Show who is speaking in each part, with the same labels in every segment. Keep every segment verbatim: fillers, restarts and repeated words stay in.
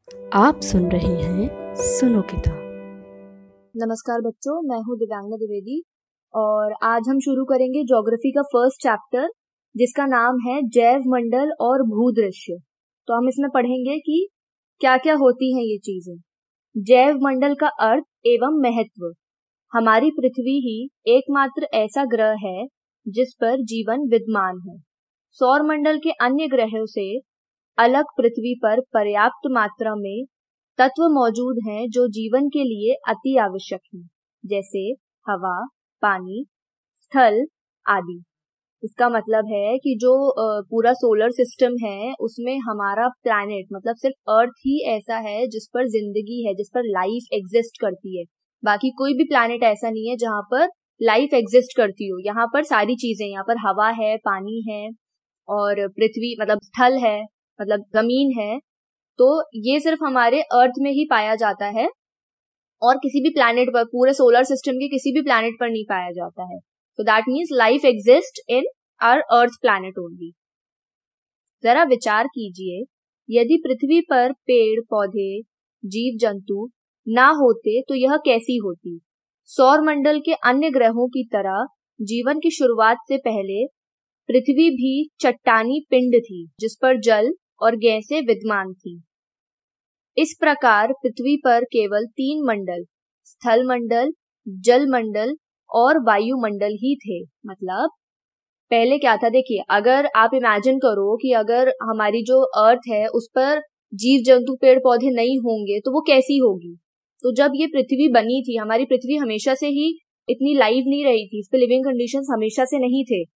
Speaker 1: आप सुन रहे हैं सुनो किताब।
Speaker 2: नमस्कार बच्चों, मैं हूँ दिव्यांगना द्विवेदी और आज हम शुरू करेंगे ज्योग्राफी का फर्स्ट चैप्टर जिसका नाम है जैव मंडल और भूदृश्य। तो हम इसमें पढ़ेंगे कि क्या क्या होती हैं ये चीजें। जैव मंडल का अर्थ एवं महत्व। हमारी पृथ्वी ही एकमात्र ऐसा ग्रह है जिस पर जीवन विद्यमान है। सौर मंडल के अन्य ग्रहों से अलग पृथ्वी पर पर्याप्त मात्रा में तत्व मौजूद हैं जो जीवन के लिए अति आवश्यक हैं, जैसे हवा, पानी, स्थल आदि। इसका मतलब है कि जो पूरा सोलर सिस्टम है उसमें हमारा प्लैनेट मतलब सिर्फ अर्थ ही ऐसा है जिस पर जिंदगी है, जिस पर लाइफ एग्जिस्ट करती है। बाकी कोई भी प्लैनेट ऐसा नहीं है जहां पर लाइफ एग्जिस्ट करती हो। यहाँ पर सारी चीजें, यहाँ पर हवा है, पानी है और पृथ्वी मतलब स्थल है, मतलब जमीन है। तो ये सिर्फ हमारे अर्थ में ही पाया जाता है और किसी भी प्लैनेट पर, पूरे सोलर सिस्टम के किसी भी प्लैनेट पर नहीं पाया जाता है। तो that means life exist in our earth planet only. जरा विचार कीजिए, यदि पृथ्वी पर पेड़ पौधे, जीव जंतु ना होते तो यह कैसी होती। सौर मंडल के अन्य ग्रहों की तरह जीवन की शुरुआत से पहले पृथ्वी भी चट्टानी पिंड थी जिस पर जल और गैसें विद्यमान थी। इस प्रकार पृथ्वी पर केवल तीन मंडल, स्थल मंडल, जल मंडल और वायुमंडल ही थे। मतलब पहले क्या था, देखिए, अगर आप इमेजिन करो कि अगर हमारी जो अर्थ है उस पर जीव जंतु पेड़ पौधे नहीं होंगे तो वो कैसी होगी। तो जब ये पृथ्वी बनी थी, हमारी पृथ्वी हमेशा से ही इतनी लाइव नहीं रही थी, इस पे लिविंग कंडीशंस हमेशा से नहीं थे।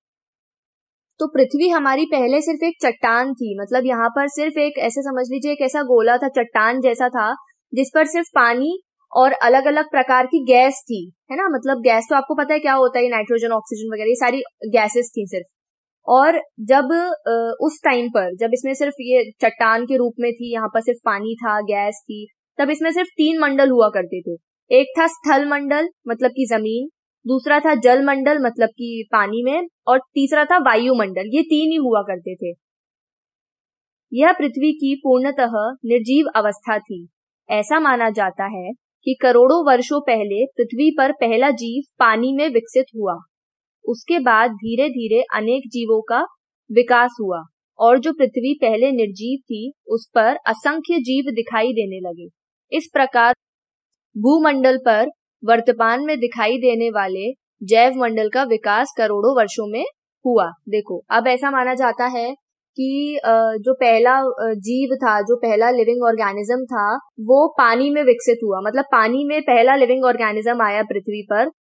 Speaker 2: तो पृथ्वी हमारी पहले सिर्फ एक चट्टान थी। मतलब यहाँ पर सिर्फ एक, ऐसे समझ लीजिए, एक ऐसा गोला था, चट्टान जैसा था जिस पर सिर्फ पानी और अलग अलग प्रकार की गैस थी, है ना। मतलब गैस तो आपको पता है क्या होता है, नाइट्रोजन, ऑक्सीजन वगैरह, ये सारी गैसेस थी सिर्फ। और जब उस टाइम पर जब इसमें सिर्फ ये चट्टान के रूप में थी, यहाँ पर सिर्फ पानी था, गैस थी, तब इसमें सिर्फ तीन मंडल हुआ करते थे। एक था स्थल मंडल मतलब की जमीन, दूसरा था जल मंडल मतलब कि पानी में, और तीसरा था वायुमंडल। ये तीन ही हुआ करते थे। यह पृथ्वी की पूर्णतः निर्जीव अवस्था थी। ऐसा माना जाता है कि करोड़ों वर्षों पहले पृथ्वी पर पहला जीव पानी में विकसित हुआ। उसके बाद धीरे धीरे अनेक जीवों का विकास हुआ और जो पृथ्वी पहले निर्जीव थी उस पर असंख्य जीव दिखाई देने लगे। इस प्रकार भूमंडल पर वर्तमान में दिखाई देने वाले जैव मंडल का विकास करोड़ों वर्षों में हुआ। देखो, अब ऐसा माना जाता है कि जो पहला जीव था, जो पहला लिविंग ऑर्गेनिज्म था, वो पानी में विकसित हुआ। मतलब पानी में पहला लिविंग ऑर्गेनिज्म आया पृथ्वी पर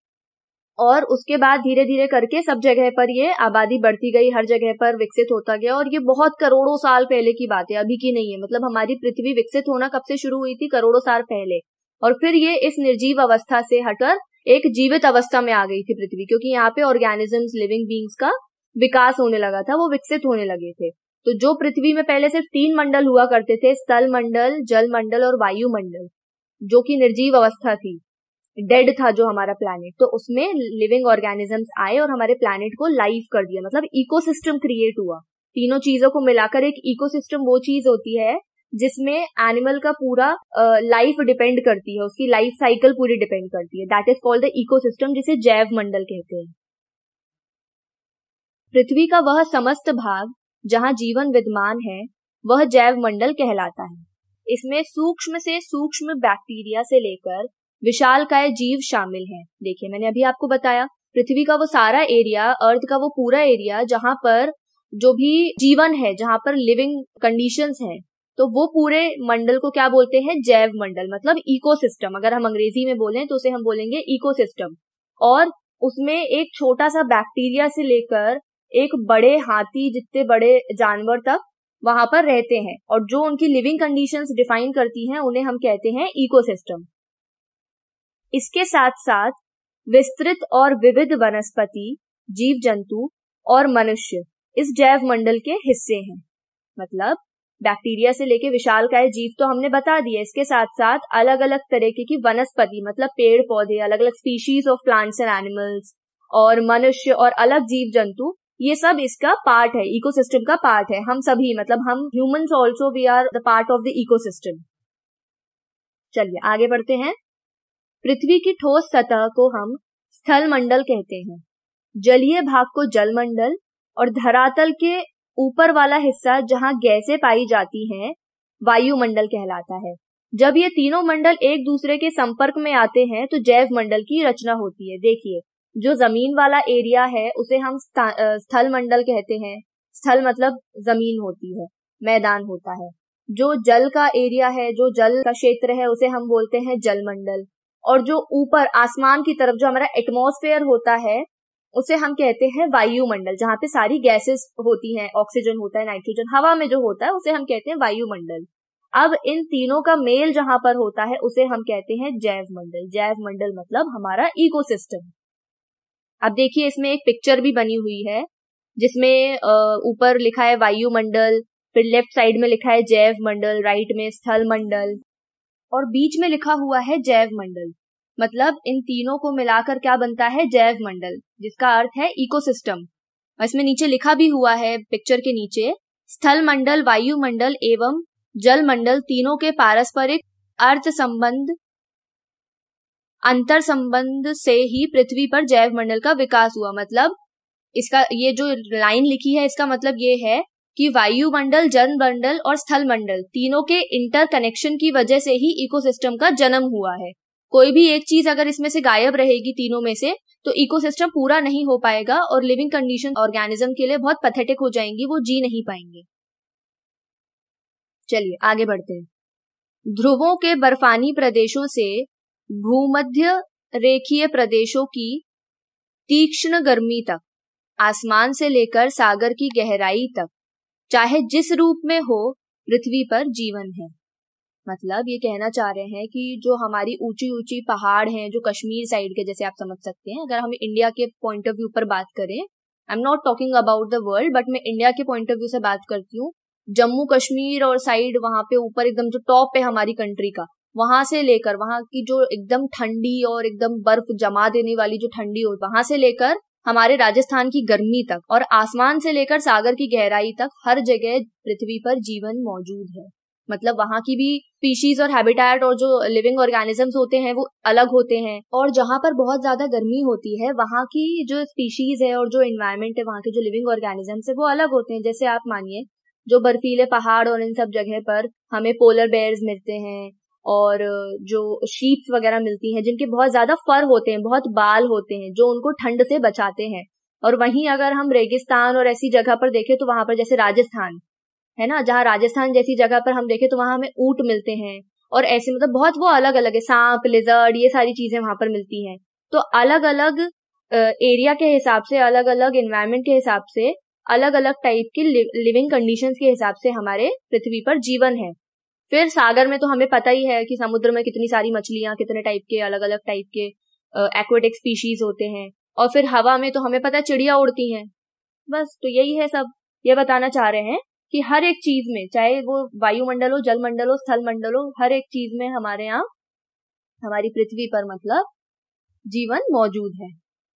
Speaker 2: और उसके बाद धीरे धीरे करके सब जगह पर ये आबादी बढ़ती गई, हर जगह पर विकसित होता गया। और ये बहुत करोड़ों साल पहले की बात है, अभी की नहीं है। मतलब हमारी पृथ्वी विकसित होना कब से शुरू हुई थी? करोड़ों साल पहले। और फिर ये इस निर्जीव अवस्था से हटकर एक जीवित अवस्था में आ गई थी पृथ्वी, क्योंकि यहाँ पे ऑर्गेनिजम्स, लिविंग बींग्स का विकास होने लगा था, वो विकसित होने लगे थे। तो जो पृथ्वी में पहले सिर्फ तीन मंडल हुआ करते थे, स्थल मंडल, जल मंडल और वायुमंडल, जो कि निर्जीव अवस्था थी, डेड था जो हमारा प्लैनेट, तो उसमें लिविंग ऑर्गेनिजम्स आए और हमारे प्लैनेट को लाइव कर दिया। मतलब इकोसिस्टम क्रिएट हुआ। तीनों चीजों को मिलाकर एक इकोसिस्टम वो चीज होती है जिसमें एनिमल का पूरा लाइफ डिपेंड करती है, उसकी लाइफ साइकिल पूरी डिपेंड करती है। That is called the ecosystem, जिसे जैव मंडल कहते हैं। पृथ्वी का वह समस्त भाग जहां जीवन विद्यमान है वह जैव मंडल कहलाता है। इसमें सूक्ष्म से सूक्ष्म बैक्टीरिया से लेकर विशालकाय जीव शामिल हैं। देखिए, मैंने अभी आपको बताया पृथ्वी का वो सारा एरिया, अर्थ का वो पूरा एरिया जहां पर जो भी जीवन है, जहां पर लिविंग कंडीशंस हैं, तो वो पूरे मंडल को क्या बोलते हैं? जैव मंडल, मतलब इकोसिस्टम। अगर हम अंग्रेजी में बोलें तो उसे हम बोलेंगे इकोसिस्टम। और उसमें एक छोटा सा बैक्टीरिया से लेकर एक बड़े हाथी जितने बड़े जानवर तक वहां पर रहते हैं, और जो उनकी लिविंग कंडीशंस डिफाइन करती हैं उन्हें हम कहते हैं इकोसिस्टम। इसके साथ साथ विस्तृत और विविध वनस्पति, जीव जंतु और मनुष्य इस जैव मंडल के हिस्से हैं। मतलब बैक्टीरिया से लेके विशालकाय जीव तो हमने बता दिया, इसके साथ साथ अलग अलग तरीके की वनस्पति, मतलब पेड़ पौधे, अलग अलग species of plants and animals, और मनुष्य और अलग जीव जंतु, ये सब इसका पार्ट है, इकोसिस्टम का पार्ट है। हम सभी मतलब हम humans also we are the part of the ecosystem. चलिए आगे बढ़ते हैं। पृथ्वी की ठोस सतह को हम स्थल मंडल कहते हैं, जलीय भाग को जल मंडल और धरातल के ऊपर वाला हिस्सा जहां गैसें पाई जाती हैं वायुमंडल कहलाता है। जब ये तीनों मंडल एक दूसरे के संपर्क में आते हैं तो जैव मंडल की रचना होती है। देखिए, जो जमीन वाला एरिया है उसे हम स्थल मंडल कहते हैं। स्थल मतलब जमीन होती है, मैदान होता है। जो जल का एरिया है, जो जल का क्षेत्र है, उसे हम बोलते हैं जल मंडल। और जो ऊपर आसमान की तरफ जो हमारा एटमॉस्फेयर होता है उसे हम कहते हैं वायुमंडल, जहां पे सारी गैसेस होती हैं, ऑक्सीजन होता है, नाइट्रोजन हवा में जो होता है उसे हम कहते हैं वायुमंडल। अब इन तीनों का मेल जहां पर होता है उसे हम कहते हैं जैव मंडल। जैव मंडल मतलब हमारा इकोसिस्टम। अब देखिए, इसमें एक पिक्चर भी बनी हुई है जिसमें ऊपर लिखा है वायुमंडल, फिर लेफ्ट साइड में लिखा है जैव मंडल, राइट में स्थल मंडल और बीच में लिखा हुआ है जैव मंडल। मतलब इन तीनों को मिलाकर क्या बनता है? जैव मंडल, जिसका अर्थ है इकोसिस्टम। इसमें नीचे लिखा भी हुआ है पिक्चर के नीचे, स्थल मंडल, वायुमंडल एवं जल मंडल तीनों के पारस्परिक अर्थ संबंध अंतर संबंध से ही पृथ्वी पर जैव मंडल का विकास हुआ। मतलब इसका ये जो लाइन लिखी है इसका मतलब ये है कि वायुमंडल, जल मंडल और स्थल मंडल तीनों के इंटर कनेक्शन की वजह से ही इकोसिस्टम का जन्म हुआ है। कोई भी एक चीज अगर इसमें से गायब रहेगी तीनों में से तो इकोसिस्टम पूरा नहीं हो पाएगा और लिविंग कंडीशन ऑर्गेनिज्म के लिए बहुत पैथेटिक हो जाएंगी, वो जी नहीं पाएंगे। चलिए आगे बढ़ते हैं। ध्रुवों के बर्फानी प्रदेशों से भूमध्य रेखीय प्रदेशों की तीक्ष्ण गर्मी तक, आसमान से लेकर सागर की गहराई तक, चाहे जिस रूप में हो, पृथ्वी पर जीवन है। मतलब ये कहना चाह रहे हैं कि जो हमारी ऊंची ऊंची पहाड़ हैं, जो कश्मीर साइड के, जैसे आप समझ सकते हैं, अगर हम इंडिया के पॉइंट ऑफ व्यू पर बात करें, I am not talking about the world but मैं इंडिया के पॉइंट ऑफ व्यू से बात करती हूँ। जम्मू कश्मीर और साइड वहां पे ऊपर एकदम जो टॉप है हमारी कंट्री का, वहां से लेकर वहां की जो एकदम ठंडी और एकदम बर्फ जमा देने वाली जो ठंडी हो, वहां से लेकर हमारे राजस्थान की गर्मी तक और आसमान से लेकर सागर की गहराई तक हर जगह पृथ्वी पर जीवन मौजूद है। मतलब वहां की भी स्पीशीज और हैबिटेट और जो लिविंग ऑर्गेनिजम्स होते हैं वो अलग होते हैं। और जहां पर बहुत ज्यादा गर्मी होती है वहां की जो स्पीशीज है और जो एनवायरनमेंट है, वहां के जो लिविंग ऑर्गेनिजम्स है वो अलग होते हैं। जैसे आप मानिए जो बर्फीले पहाड़ और इन सब जगह पर हमें पोलर बेयर्स मिलते हैं और जो शीप्स वगैरह मिलती हैं जिनके बहुत ज्यादा फर होते हैं, बहुत बाल होते हैं जो उनको ठंड से बचाते हैं। और वहीं अगर हम रेगिस्तान और ऐसी जगह पर देखें तो वहां पर जैसे राजस्थान है ना, जहाँ राजस्थान जैसी जगह पर हम देखें तो वहां हमें ऊंट मिलते हैं और ऐसे मतलब बहुत वो अलग अलग है, सांप, लिजर्ड, ये सारी चीजें वहां पर मिलती हैं। तो अलग अलग एरिया के हिसाब से, अलग अलग एनवायरनमेंट के हिसाब से, अलग अलग टाइप की लिविंग कंडीशंस के हिसाब से हमारे पृथ्वी पर जीवन है। फिर सागर में तो हमें पता ही है कि समुद्र में कितनी सारी मछलियां, कितने टाइप के अलग अलग टाइप के एक्वेटिक स्पीशीज होते हैं। और फिर हवा में तो हमें पता है चिड़िया उड़ती हैं। बस तो यही है, सब ये बताना चाह रहे हैं कि हर एक चीज में, चाहे वो वायुमंडल हो, जल मंडल हो, स्थल मंडल हो, हर एक चीज में हमारे यहाँ, हमारी पृथ्वी पर मतलब जीवन मौजूद है।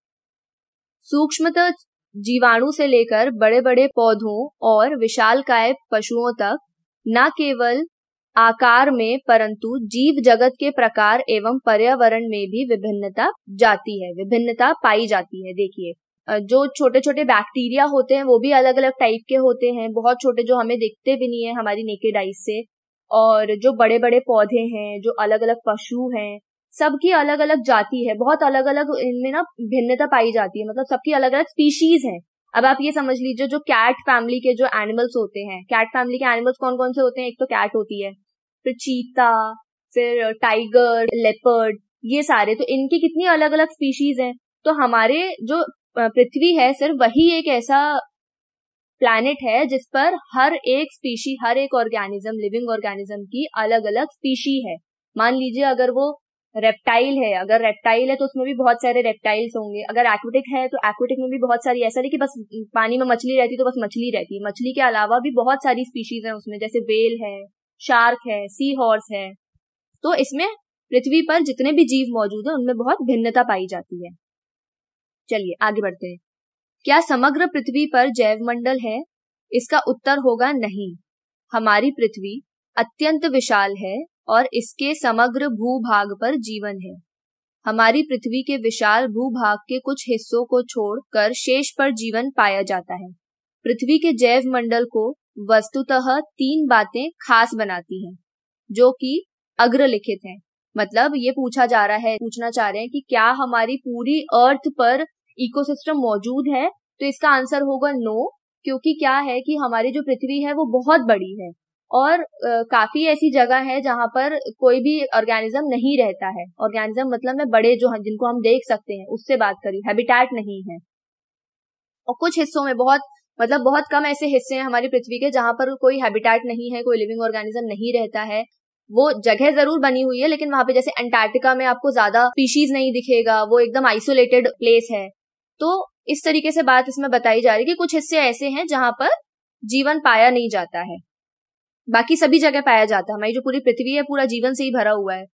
Speaker 2: सूक्ष्मतः जीवाणु से लेकर बड़े बड़े पौधों और विशालकाय पशुओं तक न केवल आकार में परंतु जीव जगत के प्रकार एवं पर्यावरण में भी विभिन्नता जाती है, विभिन्नता पाई जाती है। देखिए, जो छोटे छोटे बैक्टीरिया होते हैं वो भी अलग अलग टाइप के होते हैं, बहुत छोटे जो हमें दिखते भी नहीं है हमारी नेकेड आइज से। और जो बड़े बड़े पौधे हैं, जो अलग अलग पशु हैं, सबकी अलग अलग जाति है, बहुत अलग अलग इनमें ना भिन्नता पाई जाती है। मतलब सबकी अलग अलग स्पीशीज है। अब आप ये समझ लीजिए, जो कैट फैमिली के जो एनिमल्स होते हैं, कैट फैमिली के एनिमल्स कौन कौन से होते हैं? एक तो कैट होती है, फिर चीता, फिर टाइगर, लेपर्ड, ये सारे। तो इनकी कितनी अलग अलग स्पीशीज हैं। तो हमारे जो पृथ्वी है सिर्फ वही एक ऐसा प्लैनेट है जिस पर हर एक स्पीशी, हर एक ऑर्गेनिज्म, लिविंग ऑर्गेनिज्म की अलग अलग स्पीशी है। मान लीजिए अगर वो रेप्टाइल है, अगर रेप्टाइल है तो उसमें भी बहुत सारे रेप्टाइल्स होंगे। अगर एक्वेटिक है तो एक्वेटिक में भी बहुत सारी, ऐसा नहीं कि बस पानी में मछली रहती तो बस मछली रहती है। मछली के अलावा भी बहुत सारी स्पीशीज है उसमें, जैसे वेल है, शार्क है, सी हॉर्स है। तो इसमें पृथ्वी पर जितने भी जीव मौजूद है उनमें बहुत भिन्नता पाई जाती है। चलिए आगे बढ़ते हैं। क्या समग्र पृथ्वी पर जैवमंडल है? इसका उत्तर होगा नहीं। हमारी पृथ्वी अत्यंत विशाल है और इसके समग्र भूभाग पर जीवन है। हमारी पृथ्वी के विशाल भूभाग के कुछ हिस्सों को छोड़कर शेष पर जीवन पाया जाता है। पृथ्वी के जैव मंडल को वस्तुतः तीन बातें खास बनाती हैं, जो कि अग्रलिखित हैं। मतलब ये पूछा जा रहा है, पूछना चाह रहे हैं कि क्या हमारी पूरी अर्थ पर इकोसिस्टम मौजूद है? तो इसका आंसर होगा नो, क्योंकि क्या है कि हमारी जो पृथ्वी है वो बहुत बड़ी है और आ, काफी ऐसी जगह है जहां पर कोई भी ऑर्गेनिज्म नहीं रहता है। ऑर्गेनिज्म मतलब मैं बड़े जो हैं जिनको हम देख सकते हैं उससे बात करी, हैबिटेट नहीं है। और कुछ हिस्सों में बहुत मतलब बहुत कम ऐसे हिस्से हैं हमारी पृथ्वी के जहां पर कोई हैबिटेट नहीं है, कोई लिविंग ऑर्गेनिज्म नहीं रहता है। वो जगह जरूर बनी हुई है, लेकिन वहां पे जैसे अंटार्कटिका में आपको ज्यादा स्पीशीज नहीं दिखेगा, वो एकदम आइसोलेटेड प्लेस है। तो इस तरीके से बात इसमें बताई जा रही है कि कुछ हिस्से ऐसे हैं जहां पर जीवन पाया नहीं जाता है, बाकी सभी जगह पाया जाता है। हमारी जो पूरी पृथ्वी है पूरा जीवन से ही भरा हुआ है।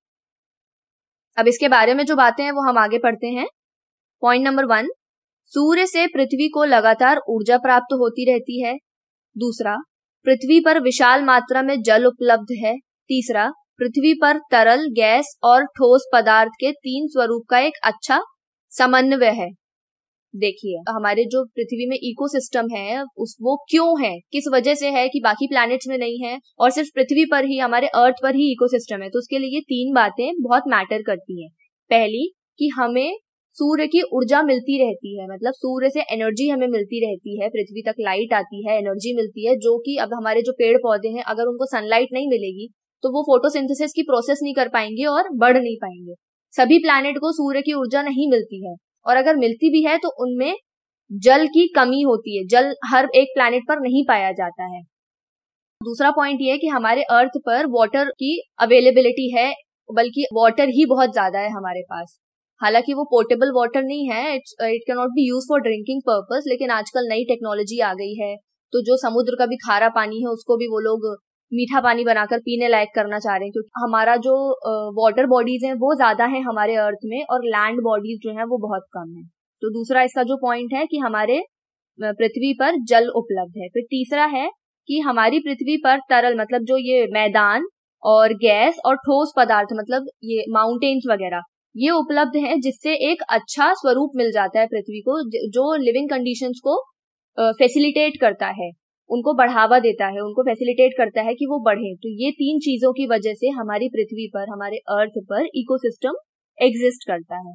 Speaker 2: अब इसके बारे में जो बातें हैं वो हम आगे पढ़ते हैं। पॉइंट नंबर वन, सूर्य से पृथ्वी को लगातार ऊर्जा प्राप्त होती रहती है। दूसरा, पृथ्वी पर विशाल मात्रा में जल उपलब्ध है। तीसरा, पृथ्वी पर तरल, गैस और ठोस पदार्थ के तीन स्वरूप का एक अच्छा समन्वय है। देखिए हमारे जो पृथ्वी में इकोसिस्टम है उस वो क्यों है, किस वजह से है कि बाकी प्लैनेट्स में नहीं है और सिर्फ पृथ्वी पर ही, हमारे अर्थ पर ही इकोसिस्टम है। तो उसके लिए ये तीन बातें बहुत मैटर करती हैं। पहली कि हमें सूर्य की ऊर्जा मिलती रहती है, मतलब सूर्य से एनर्जी हमें मिलती रहती है, पृथ्वी तक लाइट आती है, एनर्जी मिलती है, जो कि अब हमारे जो पेड़ पौधे हैं अगर उनको सनलाइट नहीं मिलेगी तो वो फोटोसिंथेसिस की प्रोसेस नहीं कर पाएंगे और बढ़ नहीं पाएंगे। सभी प्लैनेट को सूर्य की ऊर्जा नहीं मिलती है, और अगर मिलती भी है तो उनमें जल की कमी होती है, जल हर एक प्लैनेट पर नहीं पाया जाता है। दूसरा पॉइंट ये है कि हमारे अर्थ पर वाटर की अवेलेबिलिटी है, बल्कि वाटर ही बहुत ज्यादा है हमारे पास। हालांकि वो पोर्टेबल वाटर नहीं है, it's it can not be use for drinking purpose, लेकिन आजकल नई टेक्नोलॉजी आ गई है तो जो समुद्र का भी खारा पानी है उसको भी वो लोग मीठा पानी बनाकर पीने लायक करना चाह रहे हैं, क्योंकि हमारा जो वाटर बॉडीज हैं वो ज्यादा है हमारे अर्थ में और लैंड बॉडीज जो है वो बहुत कम है। तो दूसरा इसका जो पॉइंट है कि हमारे पृथ्वी पर जल उपलब्ध है। फिर तीसरा है कि हमारी पृथ्वी पर तरल मतलब जो ये मैदान और गैस और ठोस पदार्थ मतलब ये माउंटेन्स वगैरह ये उपलब्ध है, जिससे एक अच्छा स्वरूप मिल जाता है पृथ्वी को, जो लिविंग कंडीशंस को फैसिलिटेट करता है, उनको बढ़ावा देता है, उनको फैसिलिटेट करता है कि वो बढ़े। तो ये तीन चीजों की वजह से हमारी पृथ्वी पर, हमारे अर्थ पर इकोसिस्टम एग्जिस्ट करता है।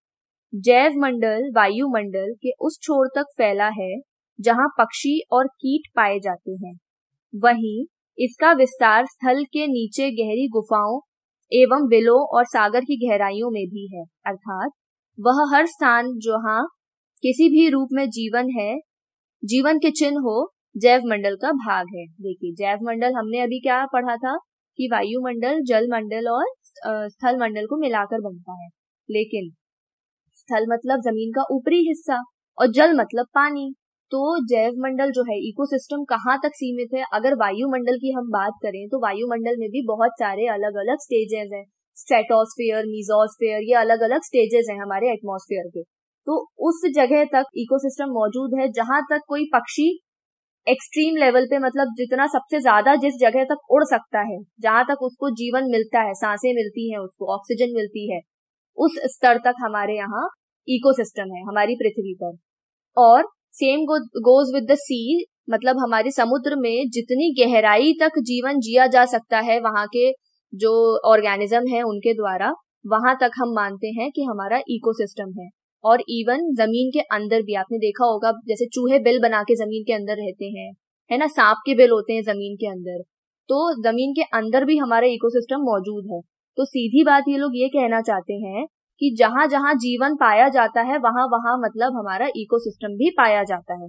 Speaker 2: जैव मंडल वायुमंडल के उस छोर तक फैला है जहां पक्षी और कीट पाए जाते हैं। वहीं इसका विस्तार स्थल के नीचे गहरी गुफाओं एवं बिलों और सागर की गहराइयों में भी है, अर्थात वह हर स्थान जहां किसी भी रूप में जीवन है, जीवन के चिन्ह हो, जैव मंडल का भाग है। देखिए जैव मंडल हमने अभी क्या पढ़ा था कि वायुमंडल, जल मंडल और स्थल मंडल को मिलाकर बनता है, लेकिन स्थल मतलब जमीन का ऊपरी हिस्सा और जल मतलब पानी। तो जैव मंडल जो है इकोसिस्टम कहाँ तक सीमित है? अगर वायुमंडल की हम बात करें तो वायुमंडल में भी बहुत सारे अलग अलग स्टेजेस हैं, स्ट्रेटोस्फेयर, मीजोस्फेयर, ये अलग अलग स्टेजेस हैं हमारे एटमॉस्फेयर के। तो उस जगह तक इकोसिस्टम मौजूद है जहां तक कोई पक्षी एक्सट्रीम लेवल पे, मतलब जितना सबसे ज्यादा जिस जगह तक उड़ सकता है, जहां तक उसको जीवन मिलता है, सांसें मिलती हैं, उसको ऑक्सीजन मिलती है, उस स्तर तक हमारे यहाँ इकोसिस्टम है हमारी पृथ्वी पर। और same goes with the sea, मतलब हमारे समुद्र में जितनी गहराई तक जीवन जिया जा सकता है वहां के जो ऑर्गेनिज्म है उनके द्वारा, वहां तक हम मानते हैं कि हमारा इकोसिस्टम है। और इवन जमीन के अंदर भी आपने देखा होगा, जैसे चूहे बिल बना के जमीन के अंदर रहते हैं, है ना, सांप के बिल होते हैं जमीन के अंदर, तो जमीन के अंदर भी हमारा इकोसिस्टम मौजूद है। तो सीधी बात ये लोग ये कहना चाहते हैं कि जहां जहां जीवन पाया जाता है वहां वहां मतलब हमारा इकोसिस्टम भी पाया जाता है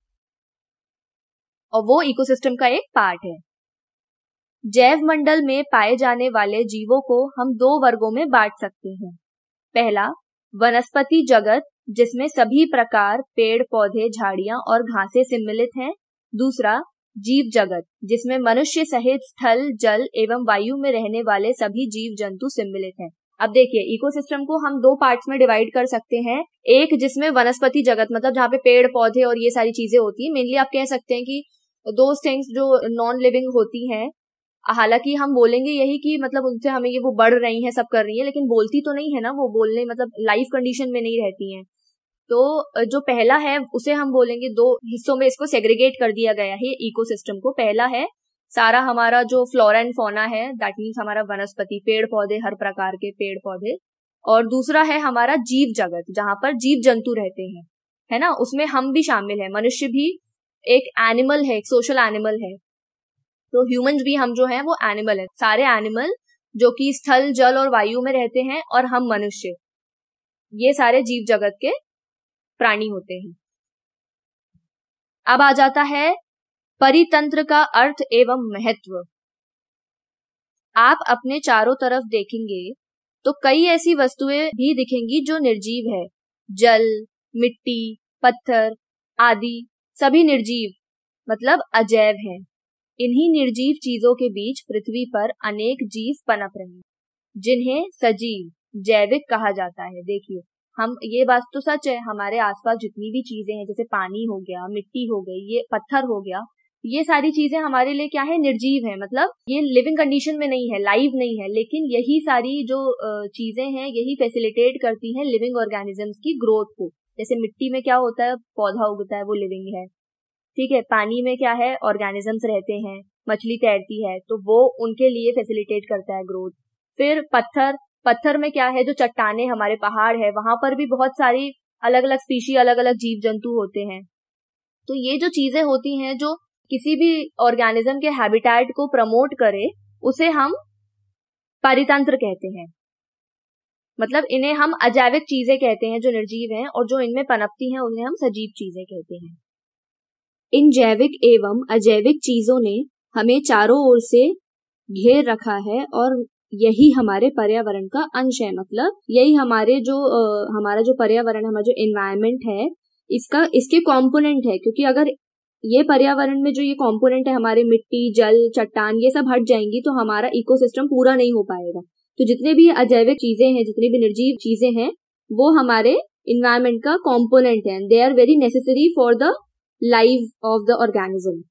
Speaker 2: और वो इकोसिस्टम का एक पार्ट है। जैव मंडल में पाए जाने वाले जीवों को हम दो वर्गों में बांट सकते हैं। पहला, वनस्पति जगत, जिसमें सभी प्रकार पेड़ पौधे, झाड़ियां और घासें सम्मिलित हैं। दूसरा, जीव जगत, जिसमें मनुष्य सहित स्थल, जल एवं वायु में रहने वाले सभी जीव जंतु सम्मिलित हैं। अब देखिए, इकोसिस्टम को हम दो पार्ट्स में डिवाइड कर सकते हैं। एक जिसमें वनस्पति जगत, मतलब जहाँ पे पेड़ पौधे और ये सारी चीजें होती है। मेनली आप कह सकते हैं कि दो थिंग्स जो नॉन लिविंग होती हैं, हालांकि हम बोलेंगे यही कि मतलब उनसे हमें ये वो बढ़ रही हैं, सब कर रही है, लेकिन बोलती तो नहीं है ना, वो बोलने मतलब लाइफ कंडीशन में नहीं रहती हैं। तो जो पहला है उसे हम बोलेंगे, दो हिस्सों में इसको सेग्रीगेट कर दिया गया है इकोसिस्टम को। पहला है सारा हमारा जो फ्लोरा एंड फौना है, दैट मीन्स हमारा वनस्पति, पेड़ पौधे, हर प्रकार के पेड़ पौधे। और दूसरा है हमारा जीव जगत, जहां पर जीव जंतु रहते हैं, है ना। उसमें हम भी शामिल है, मनुष्य भी एक एनिमल है, एक सोशल एनिमल है। तो ह्यूमंस भी हम जो हैं वो एनिमल है। सारे एनिमल जो कि स्थल, जल और वायु में रहते हैं, और हम मनुष्य, ये सारे जीव जगत के प्राणी होते हैं। अब आ जाता है परितंत्र का अर्थ एवं महत्व। आप अपने चारों तरफ देखेंगे तो कई ऐसी वस्तुएं भी दिखेंगी जो निर्जीव है। जल, मिट्टी, पत्थर आदि सभी निर्जीव मतलब अजैव हैं। इन्हीं निर्जीव चीजों के बीच पृथ्वी पर अनेक जीव पनप रहे हैं, जिन्हें सजीव, जैविक कहा जाता है। देखिए, हम ये बात तो सच है, हमारे आसपास जितनी भी चीजें हैं, जैसे पानी हो गया, मिट्टी हो गई, ये पत्थर हो गया, ये सारी चीजें हमारे लिए क्या है, निर्जीव है। मतलब ये लिविंग कंडीशन में नहीं है, लाइव नहीं है, लेकिन यही सारी जो चीजें हैं यही फैसिलिटेट करती हैं लिविंग ऑर्गेनिजम्स की ग्रोथ को। जैसे मिट्टी में क्या होता है, पौधा उगता है, वो लिविंग है, ठीक है। पानी में क्या है, ऑर्गेनिजम्स रहते हैं, मछली तैरती है, तो वो उनके लिए फैसिलिटेट करता है ग्रोथ। फिर पत्थर, पत्थर में क्या है, जो चट्टाने, हमारे पहाड़ है, वहां पर भी बहुत सारी अलग अलग स्पीशी, अलग अलग जीव जंतु होते हैं। तो ये जो चीजें होती हैं जो किसी भी ऑर्गेनिज्म के हैबिटेट को प्रमोट करे, उसे हम परितंत्र कहते हैं। मतलब इन्हें हम अजैविक चीजें कहते हैं जो निर्जीव हैं, और जो इनमें पनपती हैं उन्हें हम सजीव चीजें कहते हैं। इन जैविक एवं अजैविक चीजों ने हमें चारों ओर से घेर रखा है, और यही हमारे पर्यावरण का अंश है। मतलब यही हमारे जो आ, हमारा जो पर्यावरण, हमारा जो एनवायरनमेंट है, इसका इसके कंपोनेंट है। क्योंकि अगर ये पर्यावरण में जो ये कंपोनेंट है, हमारे मिट्टी, जल, चट्टान, ये सब हट जाएंगी तो हमारा इकोसिस्टम पूरा नहीं हो पाएगा। तो जितने भी अजैविक चीजें हैं, जितनी भी निर्जीव चीजें हैं, वो हमारे एनवायरनमेंट का कंपोनेंट है। They are very necessary for the life of the organism.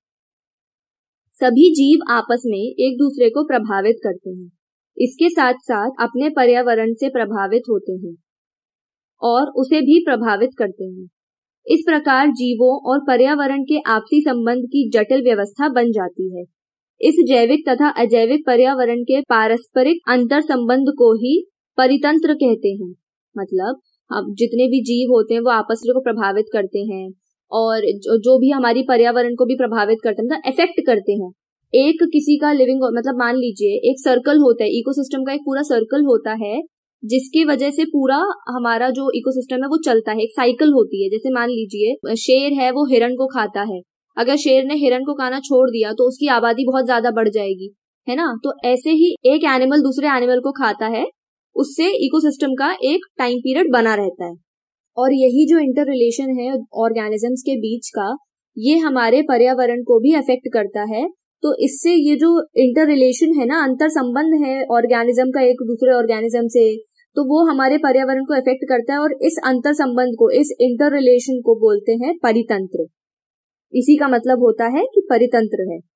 Speaker 2: सभी जीव आपस में एक दूसरे को प्रभावित करते हैं, इसके साथ साथ अपने पर्यावरण से प्रभावित होते हैं और उसे भी प्रभावित करते हैं। इस प्रकार जीवों और पर्यावरण के आपसी संबंध की जटिल व्यवस्था बन जाती है। इस जैविक तथा अजैविक पर्यावरण के पारस्परिक अंतर संबंध को ही परितंत्र कहते हैं। मतलब अब जितने भी जीव होते हैं वो आपस को प्रभावित करते हैं, और जो, जो भी हमारी पर्यावरण को भी प्रभावित करते हैं, मतलब इफेक्ट करते हैं। एक किसी का लिविंग, मतलब मान लीजिए एक सर्कल होता है, इकोसिस्टम का एक पूरा सर्कल होता है, जिसकी वजह से पूरा हमारा जो इकोसिस्टम है वो चलता है, एक साइकिल होती है। जैसे मान लीजिए शेर है, वो हिरण को खाता है, अगर शेर ने हिरण को खाना छोड़ दिया तो उसकी आबादी बहुत ज्यादा बढ़ जाएगी, है ना। तो ऐसे ही एक एनिमल दूसरे एनिमल को खाता है, उससे इकोसिस्टम का एक टाइम पीरियड बना रहता है। और यही जो इंटर रिलेशन है ऑर्गेनिजम्स के बीच का, ये हमारे पर्यावरण को भी अफेक्ट करता है। तो इससे ये जो इंटर रिलेशन है ना, अंतर संबंध है ऑर्गेनिज्म का एक दूसरे ऑर्गेनिज्म से, तो वो हमारे पर्यावरण को अफेक्ट करता है, और इस अंतर संबंध को, इस इंटर रिलेशन को बोलते हैं परितंत्र। इसी का मतलब होता है कि परितंत्र है।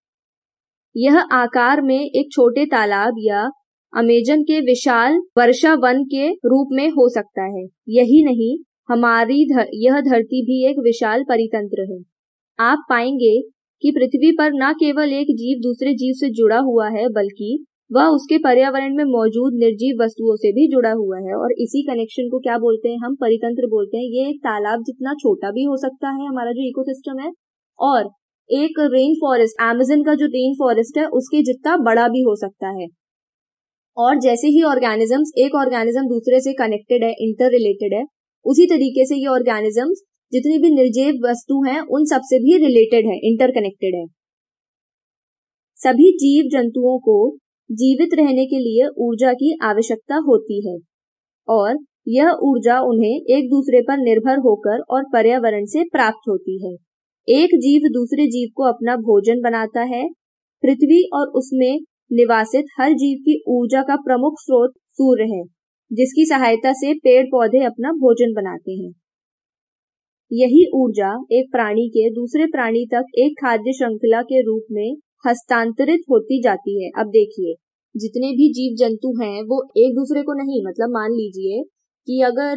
Speaker 2: यह आकार में एक छोटे तालाब या अमेजन के विशाल वर्षा वन के रूप में हो सकता है। यही नहीं, हमारी धर, यह धरती भी एक विशाल परितंत्र है। आप पाएंगे कि पृथ्वी पर न केवल एक जीव दूसरे जीव से जुड़ा हुआ है, बल्कि वह उसके पर्यावरण में मौजूद निर्जीव वस्तुओं से भी जुड़ा हुआ है। और इसी कनेक्शन को क्या बोलते हैं, हम परितंत्र बोलते हैं। ये एक तालाब जितना छोटा भी हो सकता है हमारा जो इकोसिस्टम है, और एक रेन फॉरेस्ट, अमेज़न का जो रेन फॉरेस्ट है, उसके जितना बड़ा भी हो सकता है। और जैसे ही ऑर्गेनिजम्स, एक ऑर्गेनिज्म दूसरे से कनेक्टेड है, इंटर रिलेटेड है, उसी तरीके से ये ऑर्गेनिजम्स जितनी भी निर्जीव वस्तु हैं उन सब से भी रिलेटेड है, इंटरकनेक्टेड है। सभी जीव जंतुओं को जीवित रहने के लिए ऊर्जा की आवश्यकता होती है, और यह ऊर्जा उन्हें एक दूसरे पर निर्भर होकर और पर्यावरण से प्राप्त होती है। एक जीव दूसरे जीव को अपना भोजन बनाता है। पृथ्वी और उसमें निवासित हर जीव की ऊर्जा का प्रमुख स्रोत सूर्य है, जिसकी सहायता से पेड़ पौधे अपना भोजन बनाते हैं। यही ऊर्जा एक प्राणी के दूसरे प्राणी तक एक खाद्य श्रृंखला के रूप में हस्तांतरित होती जाती है। अब देखिए, जितने भी जीव जंतु हैं वो एक दूसरे को नहीं, मतलब मान लीजिए कि अगर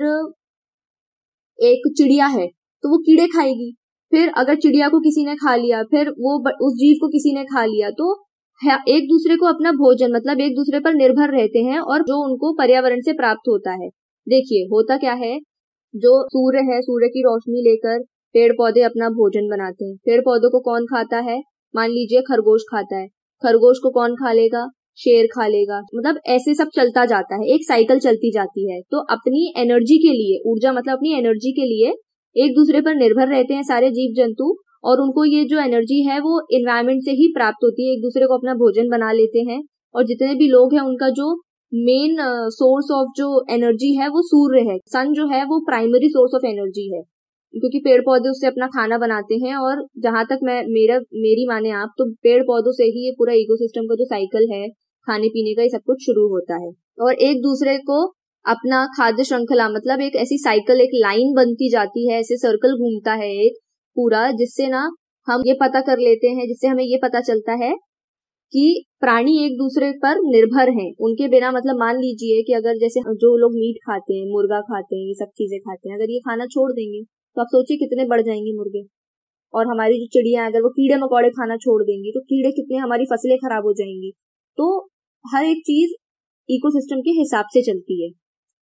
Speaker 2: एक चिड़िया है तो वो कीड़े खाएगी, फिर अगर चिड़िया को किसी ने खा लिया, फिर वो उस जीव को किसी ने खा लिया, तो एक दूसरे को अपना भोजन मतलब एक दूसरे पर निर्भर रहते हैं और जो उनको पर्यावरण से प्राप्त होता है। देखिए होता क्या है, जो सूर्य है, सूर्य की रोशनी लेकर पेड़ पौधे अपना भोजन बनाते हैं। पेड़ पौधों को कौन खाता है? मान लीजिए खरगोश खाता है, खरगोश को कौन खा लेगा? शेर खा लेगा। मतलब ऐसे सब चलता जाता है, एक साइकिल चलती जाती है। तो अपनी एनर्जी के लिए, ऊर्जा मतलब अपनी एनर्जी के लिए एक दूसरे पर निर्भर रहते हैं सारे जीव जंतु, और उनको ये जो एनर्जी है वो एनवायरमेंट से ही प्राप्त होती है। एक दूसरे को अपना भोजन बना लेते हैं, और जितने भी लोग हैं उनका जो मेन सोर्स ऑफ जो एनर्जी है वो सूर्य है। सन जो है वो प्राइमरी सोर्स ऑफ एनर्जी है, क्योंकि पेड़ पौधे उससे अपना खाना बनाते हैं। और जहां तक मैं मेरा मेरी माने आप, तो पेड़ पौधों से ही ये पूरा इकोसिस्टम का जो साइकिल है, खाने पीने का, ये सब कुछ शुरू होता है। और एक दूसरे को अपना खाद्य श्रृंखला मतलब एक ऐसी साइकिल, एक लाइन बनती जाती है, ऐसे सर्कल घूमता है एक पूरा, जिससे ना हम ये पता कर लेते हैं, जिससे हमें ये पता चलता है कि प्राणी एक दूसरे पर निर्भर हैं। उनके बिना, मतलब मान लीजिए कि अगर जैसे जो लोग मीट खाते हैं, मुर्गा खाते हैं, ये सब चीजें खाते हैं, अगर ये खाना छोड़ देंगे तो आप सोचिए कितने बढ़ जाएंगे मुर्गे। और हमारी जो चिड़िया है, अगर वो कीड़े मकोड़े खाना छोड़ देंगी तो कीड़े कितने, हमारी फसलें खराब हो जाएंगी। तो हर एक चीज इकोसिस्टम के हिसाब से चलती है।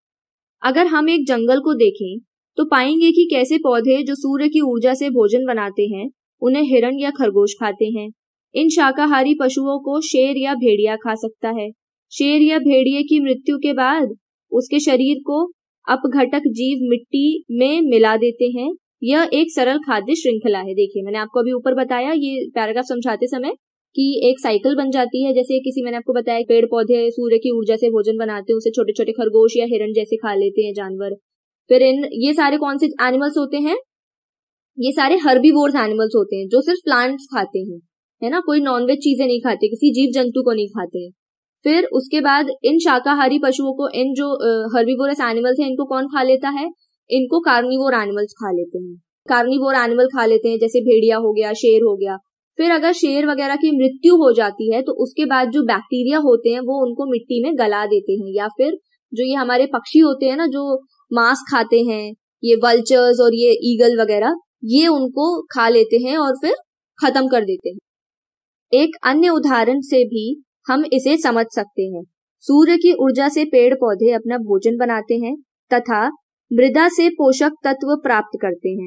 Speaker 2: अगर हम एक जंगल को देखें तो पाएंगे कि कैसे पौधे जो सूर्य की ऊर्जा से भोजन बनाते हैं, उन्हें हिरण या खरगोश खाते हैं। इन शाकाहारी पशुओं को शेर या भेड़िया खा सकता है। शेर या भेड़िए की मृत्यु के बाद उसके शरीर को अपघटक जीव मिट्टी में मिला देते हैं। यह एक सरल खाद्य श्रृंखला है। देखिए, मैंने आपको अभी ऊपर बताया, ये पैराग्राफ समझाते समय, कि एक साइकिल बन जाती है। जैसे किसी, मैंने आपको बताया, पेड़ पौधे सूर्य की ऊर्जा से भोजन बनाते हैं, उसे छोटे छोटे खरगोश या हिरण जैसे खा लेते हैं जानवर। फिर इन ये सारे कौन से एनिमल्स होते हैं? ये सारे हर्बीवोर्स एनिमल्स होते हैं, जो सिर्फ प्लांट्स खाते हैं, है ना, कोई नॉनवेज चीजें नहीं खाते, किसी जीव जंतु को नहीं खाते हैं। फिर उसके बाद इन शाकाहारी पशुओं को, इन जो हर्बीवोरस एनिमल्स हैं, इनको कौन खा लेता है? इनको कार्निवोर एनिमल्स खा लेते हैं। कार्निवोर एनिमल खा लेते हैं, जैसे भेड़िया हो गया, शेर हो गया। फिर अगर शेर वगैरह की मृत्यु हो जाती है तो उसके बाद जो बैक्टीरिया होते हैं वो उनको मिट्टी में गला देते हैं, या फिर जो ये हमारे पक्षी होते हैं ना, जो मांस खाते हैं, ये वल्चर्स और ये ईगल वगैरह, ये उनको खा लेते हैं और फिर खत्म कर देते हैं। एक अन्य उदाहरण से भी हम इसे समझ सकते हैं। सूर्य की ऊर्जा से पेड़ पौधे अपना भोजन बनाते हैं तथा मृदा से पोषक तत्व प्राप्त करते हैं।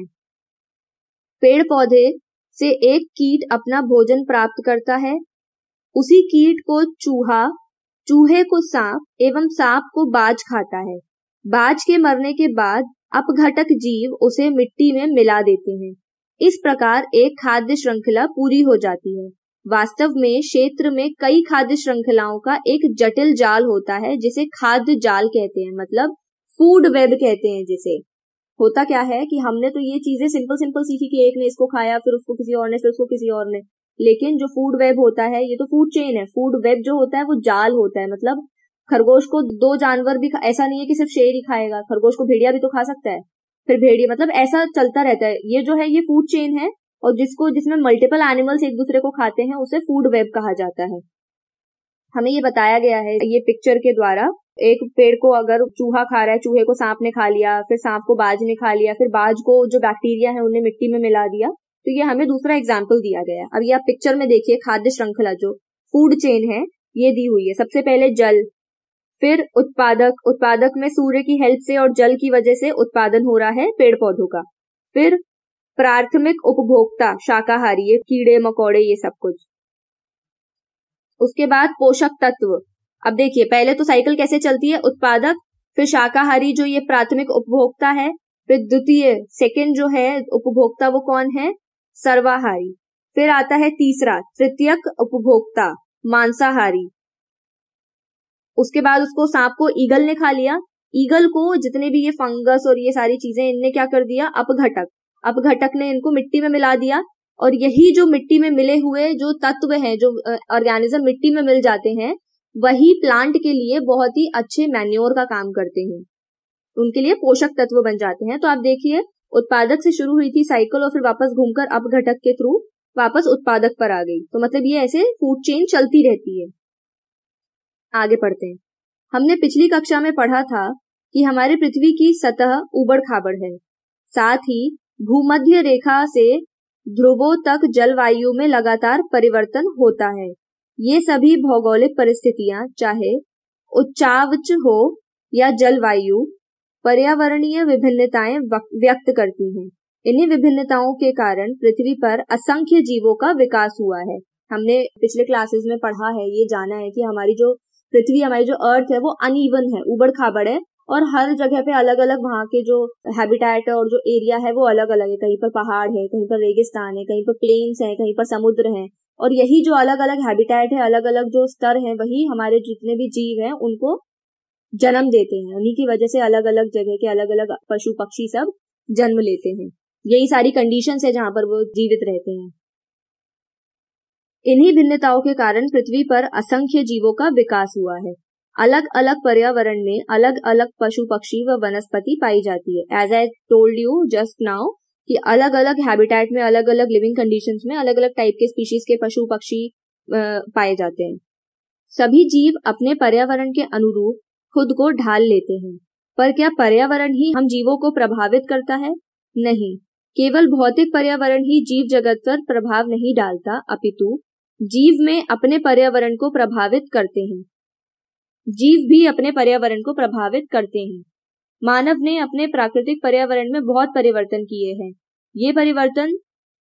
Speaker 2: पेड़ पौधे से एक कीट अपना भोजन प्राप्त करता है, उसी कीट को चूहा, चूहे को सांप एवं सांप को बाज खाता है। बाज के मरने के बाद अपघटक जीव उसे मिट्टी में मिला देते हैं। इस प्रकार एक खाद्य श्रृंखला पूरी हो जाती है। वास्तव में क्षेत्र में कई खाद्य श्रृंखलाओं का एक जटिल जाल होता है, जिसे खाद्य जाल कहते हैं, मतलब फूड वेब कहते हैं जिसे। होता क्या है कि हमने तो ये चीजें सिंपल सिंपल सीखी कि एक ने इसको खाया, फिर उसको किसी और ने, फिर उसको किसी और ने, लेकिन जो फूड वेब होता है ये तो फूड चेन है। फूड वेब जो होता है वो जाल होता है। मतलब खरगोश को दो जानवर भी, ऐसा नहीं है कि सिर्फ शेर ही खाएगा, खरगोश को भेड़िया भी तो खा सकता है, फिर भेड़िया, मतलब ऐसा चलता रहता है। ये जो है ये फूड चेन है, और जिसको जिसमें मल्टीपल एनिमल्स एक दूसरे को खाते हैं उसे फूड वेब कहा जाता है। हमें ये बताया गया है ये पिक्चर के द्वारा। एक पेड़ को अगर चूहा खा रहा है, चूहे को सांप ने खा लिया, फिर सांप को बाज ने खा लिया, फिर बाज को जो बैक्टीरिया है उन्हें मिट्टी में मिला दिया, तो ये हमें दूसरा एग्जाम्पल दिया गया है। अब ये आप पिक्चर में देखिए, खाद्य श्रृंखला जो फूड चेन है ये दी हुई है। सबसे पहले जल, फिर उत्पादक, उत्पादक में सूर्य की हेल्प से और जल की वजह से उत्पादन हो रहा है पेड़ पौधों का। फिर प्राथमिक उपभोक्ता, शाकाहारी, ये कीड़े मकोड़े ये सब कुछ। उसके बाद पोषक तत्व। अब देखिए, पहले तो साइकिल कैसे चलती है, उत्पादक, फिर शाकाहारी जो ये प्राथमिक उपभोक्ता है, फिर द्वितीय सेकंड जो है उपभोक्ता वो कौन है, सर्वाहारी। फिर आता है तीसरा तृतीयक उपभोक्ता, मांसाहारी। उसके बाद उसको सांप को ईगल ने खा लिया, ईगल को जितने भी ये फंगस और ये सारी चीजें इनने क्या कर दिया, अपघटक, अपघटक ने इनको मिट्टी में मिला दिया, और यही जो मिट्टी में मिले हुए जो तत्व हैं, जो ऑर्गेनिज्म मिट्टी में मिल जाते हैं, वही प्लांट के लिए बहुत ही अच्छे मैन्योर का काम करते हैं, उनके लिए पोषक तत्व बन जाते हैं। तो आप देखिए, उत्पादक से शुरू हुई थी साइकिल और फिर वापस घूमकर अपघटक के थ्रू वापस उत्पादक पर आ गई। तो मतलब ये ऐसे फूड चेन चलती रहती है। आगे पढ़ते हैं। हमने पिछली कक्षा में पढ़ा था कि हमारी पृथ्वी की सतह उबड़ खाबड़ है, साथ ही भूमध्य रेखा से ध्रुवों तक जलवायु में लगातार परिवर्तन होता है। ये सभी भौगोलिक परिस्थितियां, चाहे उच्चावच हो या जलवायु, पर्यावरणीय विभिन्नताएं व्यक्त करती हैं। इन्हीं विभिन्नताओं के कारण पृथ्वी पर असंख्य जीवों का विकास हुआ है। हमने पिछले क्लासेस में पढ़ा है, ये जाना है कि हमारी जो पृथ्वी, हमारी जो अर्थ है वो अनइवन है, उबड़ खाबड़ है, और हर जगह पे अलग अलग वहाँ के जो हैबिटेट है और जो एरिया है वो अलग अलग है। कहीं पर पहाड़ है, कहीं पर रेगिस्तान है, कहीं पर प्लेन्स है, कहीं पर समुद्र है, और यही जो अलग अलग हैबिटेट है, अलग अलग जो स्तर है, वही हमारे जितने भी जीव हैं उनको जन्म देते हैं। उन्हीं की वजह से अलग अलग जगह के अलग अलग पशु पक्षी सब जन्म लेते हैं। यही सारी कंडीशंस है जहां पर वो जीवित रहते हैं। इन्हीं भिन्नताओं के कारण पृथ्वी पर असंख्य जीवों का विकास हुआ है। अलग अलग पर्यावरण में अलग अलग पशु पक्षी व वनस्पति पाई जाती है। As I told you just now कि अलग अलग हैबिटेट में, अलग अलग लिविंग कंडीशंस में अलग अलग टाइप के स्पीशीज के पशु पक्षी पाए जाते हैं। सभी जीव अपने पर्यावरण के अनुरूप खुद को ढाल लेते हैं, पर क्या पर्यावरण ही हम जीवों को प्रभावित करता है? नहीं, केवल भौतिक पर्यावरण ही जीव जगत पर प्रभाव नहीं डालता, अपितु जीव में अपने पर्यावरण को प्रभावित करते हैं। जीव भी अपने पर्यावरण को प्रभावित करते हैं। मानव ने अपने प्राकृतिक पर्यावरण में बहुत परिवर्तन किए हैं। ये परिवर्तन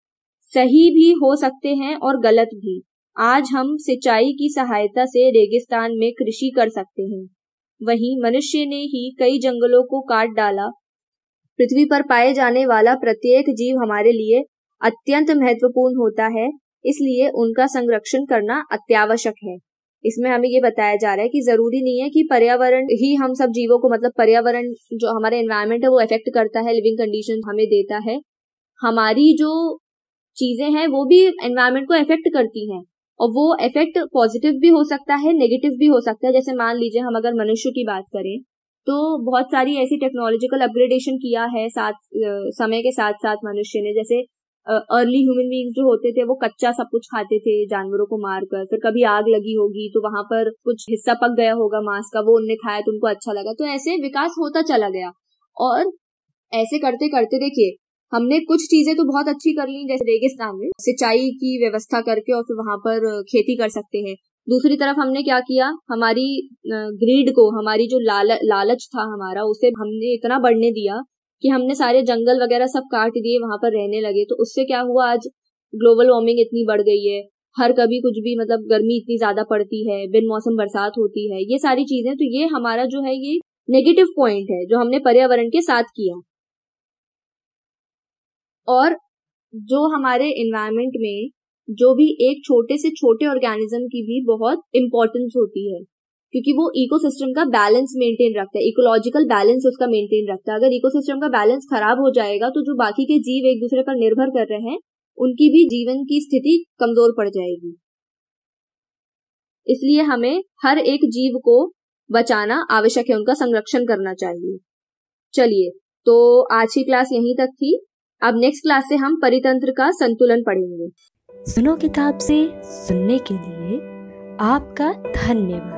Speaker 2: सही भी हो सकते हैं और गलत भी। आज हम सिंचाई की सहायता से रेगिस्तान में कृषि कर सकते हैं, वहीं मनुष्य ने ही कई जंगलों को काट डाला। पृथ्वी पर पाए जाने वाला प्रत्येक जीव हमारे लिए अत्यंत महत्वपूर्ण होता है, इसलिए उनका संरक्षण करना अत्यावश्यक है। इसमें हमें ये बताया जा रहा है कि जरूरी नहीं है कि पर्यावरण ही हम सब जीवों को, मतलब पर्यावरण जो हमारे एनवायरनमेंट है वो इफेक्ट करता है, लिविंग कंडीशन हमें देता है। हमारी जो चीजें हैं वो भी एनवायरनमेंट को इफेक्ट करती हैं, और वो इफेक्ट पॉजिटिव भी हो सकता है, नेगेटिव भी हो सकता है। जैसे मान लीजिए हम अगर मनुष्य की बात करें तो बहुत सारी ऐसी टेक्नोलॉजिकल अपग्रेडेशन किया है साथ समय के साथ साथ मनुष्य ने। जैसे अर्ली ह्यूमन बीइंग्स जो होते थे वो कच्चा सब कुछ खाते थे, जानवरों को मारकर। फिर कभी आग लगी होगी तो वहां पर कुछ हिस्सा पक गया होगा मांस का, वो उनने खाया तो उनको अच्छा लगा। तो ऐसे विकास होता चला गया, और ऐसे करते करते देखिए हमने कुछ चीजें तो बहुत अच्छी कर ली, जैसे रेगिस्तान में सिंचाई की व्यवस्था करके और फिर वहां पर खेती कर सकते हैं। दूसरी तरफ हमने क्या किया, हमारी ग्रीड को, हमारी जो लाल, लालच था हमारा, उसे हमने इतना बढ़ने दिया कि हमने सारे जंगल वगैरह सब काट दिए, वहां पर रहने लगे। तो उससे क्या हुआ, आज ग्लोबल वार्मिंग इतनी बढ़ गई है, हर कभी कुछ भी, मतलब गर्मी इतनी ज्यादा पड़ती है, बिन मौसम बरसात होती है, ये सारी चीजें। तो ये हमारा जो है ये नेगेटिव पॉइंट है जो हमने पर्यावरण के साथ किया। और जो हमारे एनवायरनमेंट में जो भी एक छोटे से छोटे ऑर्गेनिज्म की भी बहुत इंपॉर्टेंस होती है, क्योंकि वो इकोसिस्टम का बैलेंस मेंटेन रखता है, इकोलॉजिकल बैलेंस उसका मेंटेन रखता है। अगर इकोसिस्टम का बैलेंस खराब हो जाएगा तो जो बाकी के जीव एक दूसरे पर निर्भर कर रहे हैं उनकी भी जीवन की स्थिति कमजोर पड़ जाएगी। इसलिए हमें हर एक जीव को बचाना आवश्यक है, उनका संरक्षण करना चाहिए। चलिए, तो आज की क्लास यहीं तक थी। अब नेक्स्ट क्लास से हम परितंत्र का संतुलन पढ़ेंगे।
Speaker 1: सुनो किताब से सुनने के लिए आपका धन्यवाद।